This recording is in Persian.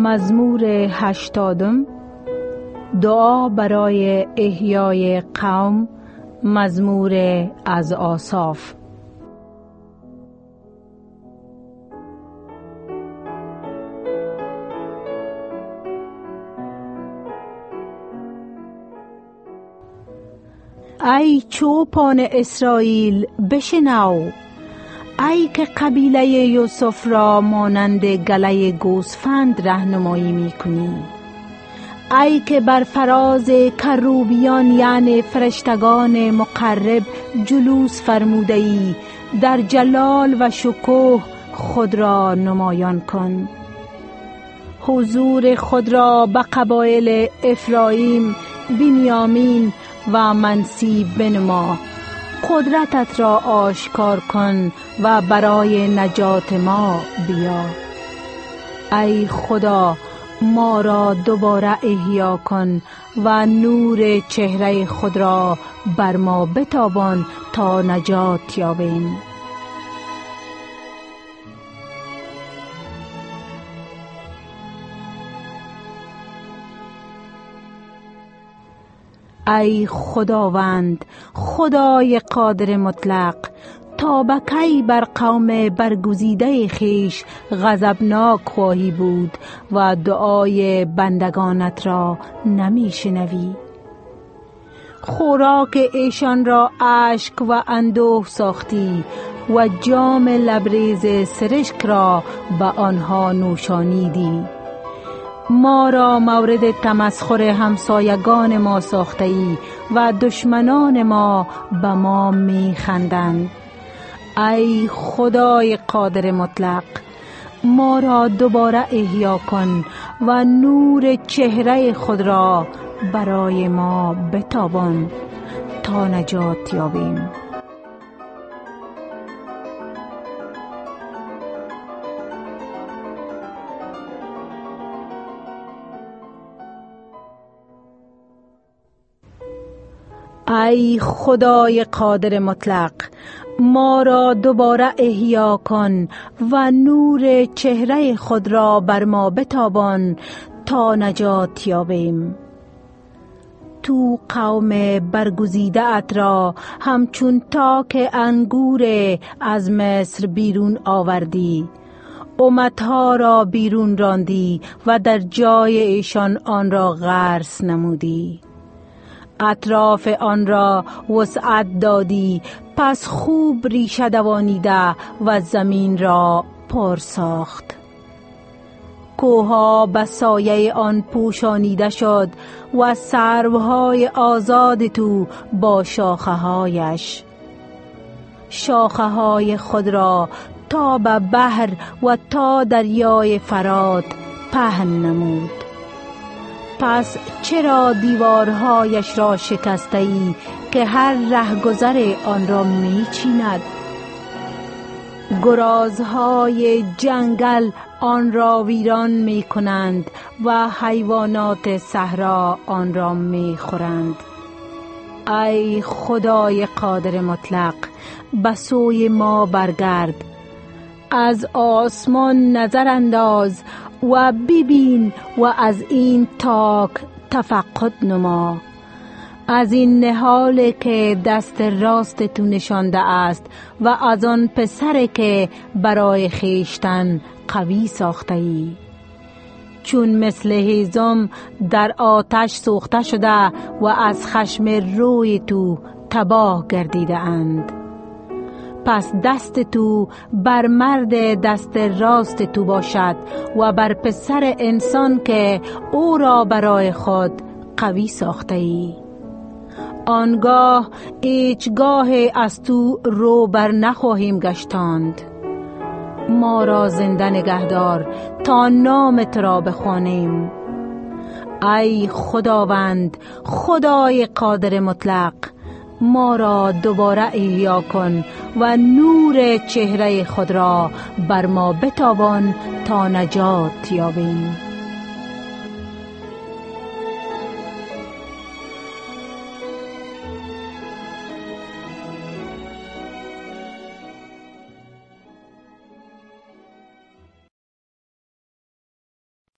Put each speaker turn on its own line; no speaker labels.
مزمور 80. دعا برای احیای قوم. مزمور از آساف. ای چوپان اسرائیل بشنو، ای که قبیله یوسف را مانند گله گوسفند رهنمایی می کنی، ای که بر فراز کروبیان یعنی فرشتگان مقرب جلوس فرموده ای، در جلال و شکوه خود را نمایان کن. حضور خود را به قبایل افرایم، بنیامین و منسی بنما. قدرتت را آشکار کن و برای نجات ما بیا. ای خدا، ما را دوباره احیا کن و نور چهره خود را بر ما بتابان تا نجات یابیم. ای خداوند، خدای قادر مطلق، تا به کی بر قوم برگزیده خیش غضبناک خواهی بود و دعای بندگانت را نمی شنوی؟ خوراک ایشان را اشک و اندوه ساختی و جام لبریز سرشک را به آنها نوشانیدی. ما را مورد تمسخر همسایگان ما ساخته ای و دشمنان ما به ما می خندند. ای خدای قادر مطلق، ما را دوباره احیا کن و نور چهره خود را برای ما بتابان تا نجات یابیم. ای خدای قادر مطلق، ما را دوباره احیا کن و نور چهره خود را بر ما بتابان تا نجات یابیم. تو قوم برگزیده ات را همچون تاک انگور از مصر بیرون آوردی. امتها را بیرون راندی و در جای ایشان آن را غرس نمودی. اطراف آن را وسعت دادی، پس خوب ریشه دوانیده و زمین را پر ساخت. کوها به سایه آن پوشانیده شد و سروهای آزاد تو با شاخه هایش. شاخه های خود را تا به بحر و تا دریای فرات پهن نمود. پس چرا دیوارهایش را شکسته ای که هر رهگذر آن را می چیند؟ گرازهای جنگل آن را ویران می کنند و حیوانات صحرا آن را می خورند. ای خدای قادر مطلق، به سوی ما برگرد، از آسمان نظر انداز و ببین و از این تاک تفقد نما. از این نهال که دست راست تو نشانده است و از آن پسر که برای خیشتن قوی ساخته ای. چون مثل هیزم در آتش سوخته شده و از خشم روی تو تباه گردیده اند. پس دست تو بر مرد دست راست تو باشد و بر پسر انسان که او را برای خود قوی ساخته ای. آنگاه هیچگاه از تو رو بر نخواهیم گشتاند. ما را زنده نگهدار تا نام تو را بخوانیم. ای خداوند، خدای قادر مطلق، ما را دوباره احیا کن و نور چهره خود را بر ما بتابان تا نجات یابیم.